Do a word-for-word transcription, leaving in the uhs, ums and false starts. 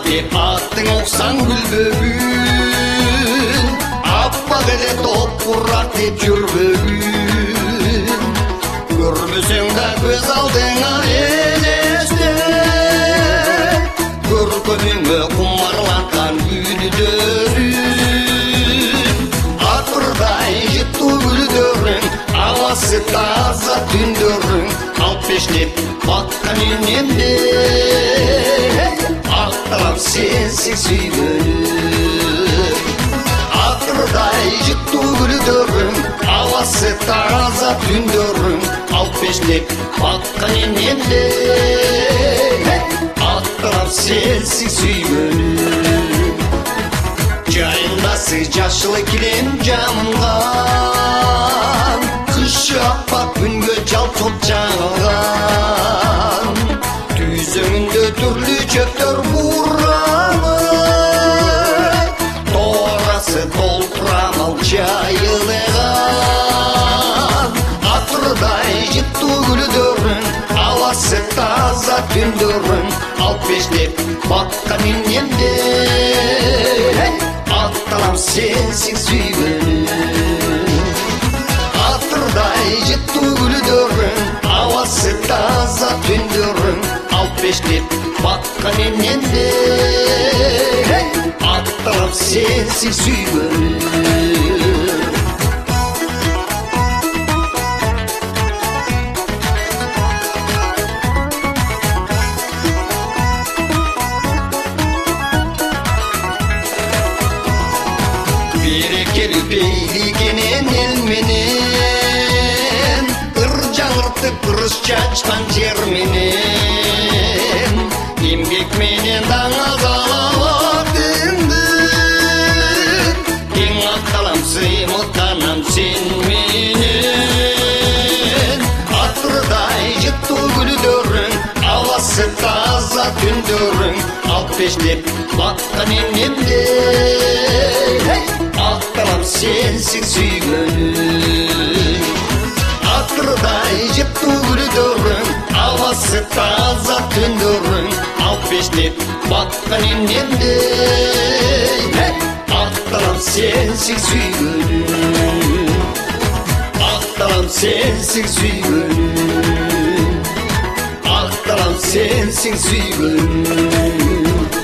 деп аттың оқсаң күлбөгүн, аппақ эле топурақ деп жүрбөгүн. Көрмөсөң да көз алдыңа элестет, көркөмүңө кумарлаткан гүлдөрүн. Атырдай жыттуу гүлдөрүң, абасы таза түндөрүң, алып бештеп баткан үнемде атталам сенсиң сүйгөнүм. Атырдай жыттуу гүлдөрүң, абасы таза түндөрүң, алып бештеп баткан үнемде атталам сенсиң сүйгөнүм. Жайындасы жашыл килем жамылган, кышы аппак күнгө жалпып жаңылган. Түзөңүндө түрлүү чөптөр буранып, тоорасы толтурамал жайылган. Атырдай жыттуу гүлдөрүң, абасы таза түндөрүң, алып бештеп баткан үнемде атталам сенсиң сүйгөнүм. Атырдай жыттуу гүлдөрүң, абасы таза түндөрүң, алып бештеп баткан үнемде атталам сенсиң сүйгөнүм. Берекелүү пейлигенен эл менен, ыр жаңыртып кырыс чачкан жер менен, эмгек менен даңазалатыңды эң атталам сыймыктанам сен менен. Атырдай жыттуу гүлдөрүң, абасы таза түндөрүң, алып бештеп баткан үнемде атталам сенсиң сүйгөнүм. Атырдай жыттуу гүлдөрүң, абасы таза түндөрүң, алып бештеп баткан үнемде атталам сенсиң сүйгөнүм. Атталам сенсиң сүйгөнүм. Атталам сенсиң сүйгөнүм.